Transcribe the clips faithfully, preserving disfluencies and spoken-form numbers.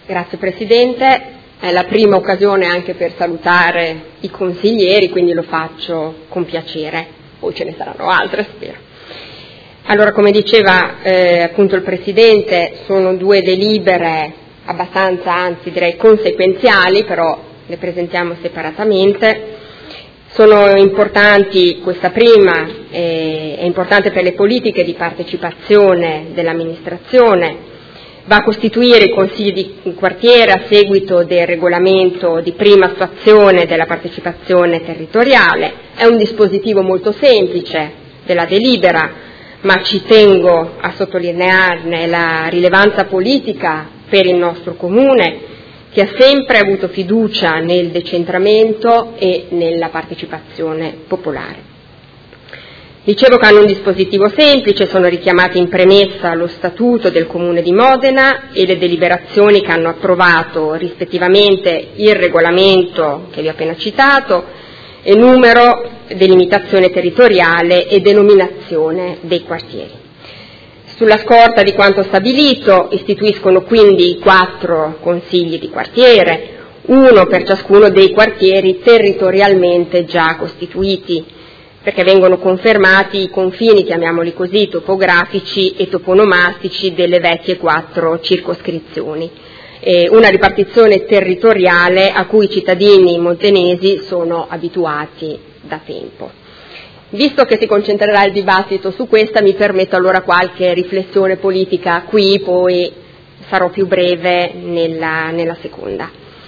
Grazie Presidente, è la prima occasione anche per salutare i consiglieri, quindi lo faccio con piacere, poi ce ne saranno altre, spero. Allora, come diceva eh, appunto il Presidente, sono due delibere abbastanza, anzi direi conseguenziali, però le presentiamo separatamente. Sono importanti, questa prima eh, è importante per le politiche di partecipazione dell'amministrazione, va a costituire i consigli di quartiere a seguito del regolamento di prima attuazione della partecipazione territoriale. È un dispositivo molto semplice della delibera, ma ci tengo a sottolinearne la rilevanza politica per il nostro Comune, che ha sempre avuto fiducia nel decentramento e nella partecipazione popolare. Dicevo che hanno un dispositivo semplice, sono richiamati in premessa lo Statuto del Comune di Modena e le deliberazioni che hanno approvato rispettivamente il regolamento che vi ho appena citato e numero, delimitazione territoriale e denominazione dei quartieri. Sulla scorta di quanto stabilito istituiscono quindi quattro consigli di quartiere, uno per ciascuno dei quartieri territorialmente già costituiti, perché vengono confermati i confini, chiamiamoli così, topografici e toponomastici delle vecchie quattro circoscrizioni. Eh, una ripartizione territoriale a cui i cittadini montenesi sono abituati da tempo. Visto che si concentrerà il dibattito su questa, mi permetto allora qualche riflessione politica qui, poi sarò più breve nella, nella seconda.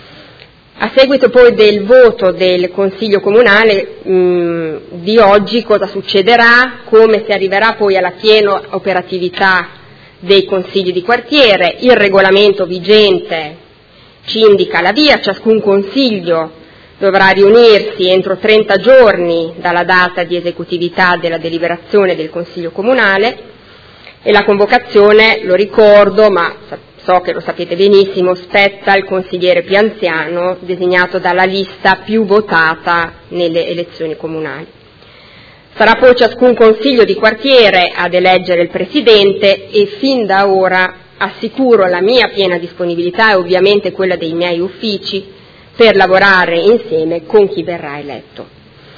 A seguito poi del voto del Consiglio Comunale mh, di oggi, cosa succederà, come si arriverà poi alla piena operatività dei consigli di quartiere. Il regolamento vigente ci indica la via, ciascun consiglio dovrà riunirsi entro trenta giorni dalla data di esecutività della deliberazione del Consiglio Comunale e la convocazione, lo ricordo, ma so che lo sapete benissimo, spetta al consigliere più anziano designato dalla lista più votata nelle elezioni comunali. Sarà poi ciascun consiglio di quartiere ad eleggere il presidente e fin da ora assicuro la mia piena disponibilità e ovviamente quella dei miei uffici per lavorare insieme con chi verrà eletto.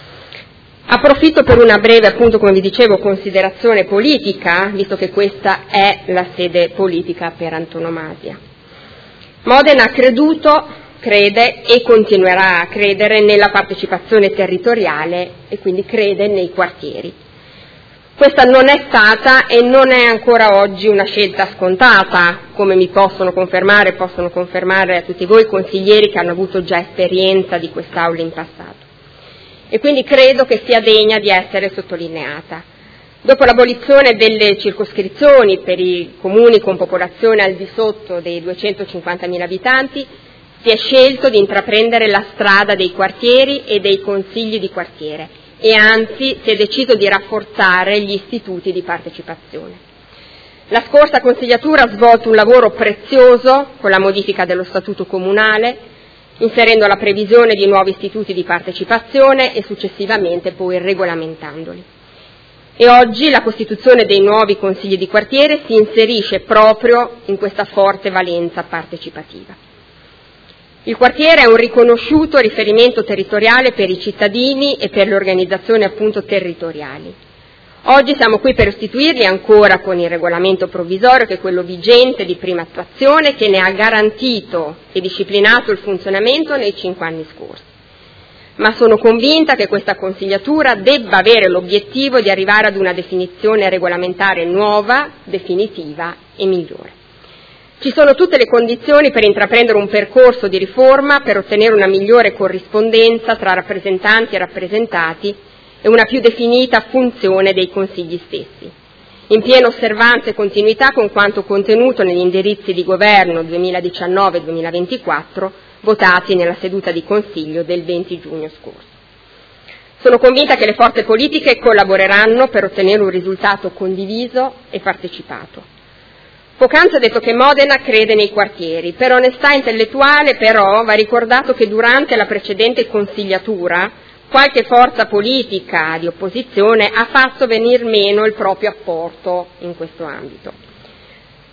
Approfitto per una breve, appunto come vi dicevo, considerazione politica, visto che questa è la sede politica per antonomasia. Modena ha creduto, crede e continuerà a credere nella partecipazione territoriale e quindi crede nei quartieri. Questa non è stata e non è ancora oggi una scelta scontata, come mi possono confermare, possono confermare a tutti voi consiglieri che hanno avuto già esperienza di quest'Aula in passato. E quindi credo che sia degna di essere sottolineata. Dopo l'abolizione delle circoscrizioni per i comuni con popolazione al di sotto dei duecentocinquantamila abitanti, si è scelto di intraprendere la strada dei quartieri e dei consigli di quartiere e anzi si è deciso di rafforzare gli istituti di partecipazione. La scorsa consigliatura ha svolto un lavoro prezioso con la modifica dello Statuto Comunale, inserendo la previsione di nuovi istituti di partecipazione e successivamente poi regolamentandoli. E oggi la costituzione dei nuovi consigli di quartiere si inserisce proprio in questa forte valenza partecipativa. Il quartiere è un riconosciuto riferimento territoriale per i cittadini e per le organizzazioni appunto territoriali. Oggi siamo qui per istituirli ancora con il regolamento provvisorio, che è quello vigente di prima attuazione, che ne ha garantito e disciplinato il funzionamento nei cinque anni scorsi. Ma sono convinta che questa consigliatura debba avere l'obiettivo di arrivare ad una definizione regolamentare nuova, definitiva e migliore. Ci sono tutte le condizioni per intraprendere un percorso di riforma per ottenere una migliore corrispondenza tra rappresentanti e rappresentati e una più definita funzione dei consigli stessi, in piena osservanza e continuità con quanto contenuto negli indirizzi di governo duemiladiciannove duemilaventiquattro votati nella seduta di Consiglio del venti giugno scorso. Sono convinta che le forze politiche collaboreranno per ottenere un risultato condiviso e partecipato. Poc'anzi ho detto che Modena crede nei quartieri. Per onestà intellettuale, però, va ricordato che durante la precedente consigliatura qualche forza politica di opposizione ha fatto venir meno il proprio apporto in questo ambito.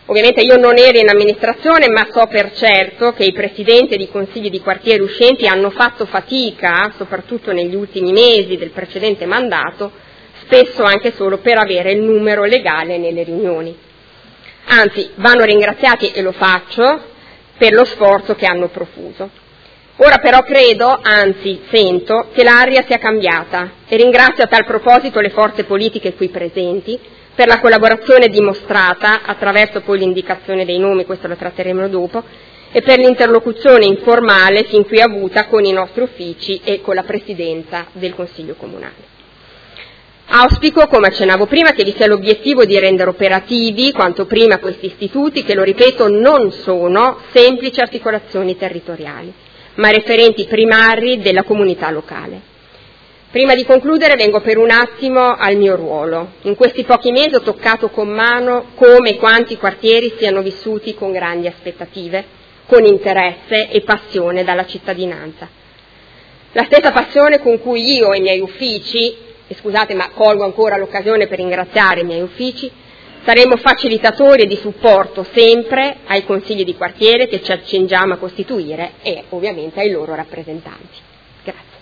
Ovviamente io non ero in amministrazione, ma so per certo che i presidenti di consigli di quartiere uscenti hanno fatto fatica, soprattutto negli ultimi mesi del precedente mandato, spesso anche solo per avere il numero legale nelle riunioni. Anzi, vanno ringraziati, e lo faccio, per lo sforzo che hanno profuso. Ora però credo, anzi sento, che l'aria sia cambiata e ringrazio a tal proposito le forze politiche qui presenti per la collaborazione dimostrata attraverso poi l'indicazione dei nomi, questo lo tratteremo dopo, e per l'interlocuzione informale fin qui avuta con i nostri uffici e con la Presidenza del Consiglio Comunale. Auspico, come accennavo prima, che vi sia l'obiettivo di rendere operativi quanto prima questi istituti che, lo ripeto, non sono semplici articolazioni territoriali, ma referenti primari della comunità locale. Prima di concludere vengo per un attimo al mio ruolo. In questi pochi mesi ho toccato con mano come e quanti quartieri siano vissuti con grandi aspettative, con interesse e passione dalla cittadinanza. La stessa passione con cui io e i miei uffici, e scusate ma colgo ancora l'occasione per ringraziare i miei uffici, saremo facilitatori e di supporto sempre ai consigli di quartiere che ci accingiamo a costituire e ovviamente ai loro rappresentanti. Grazie.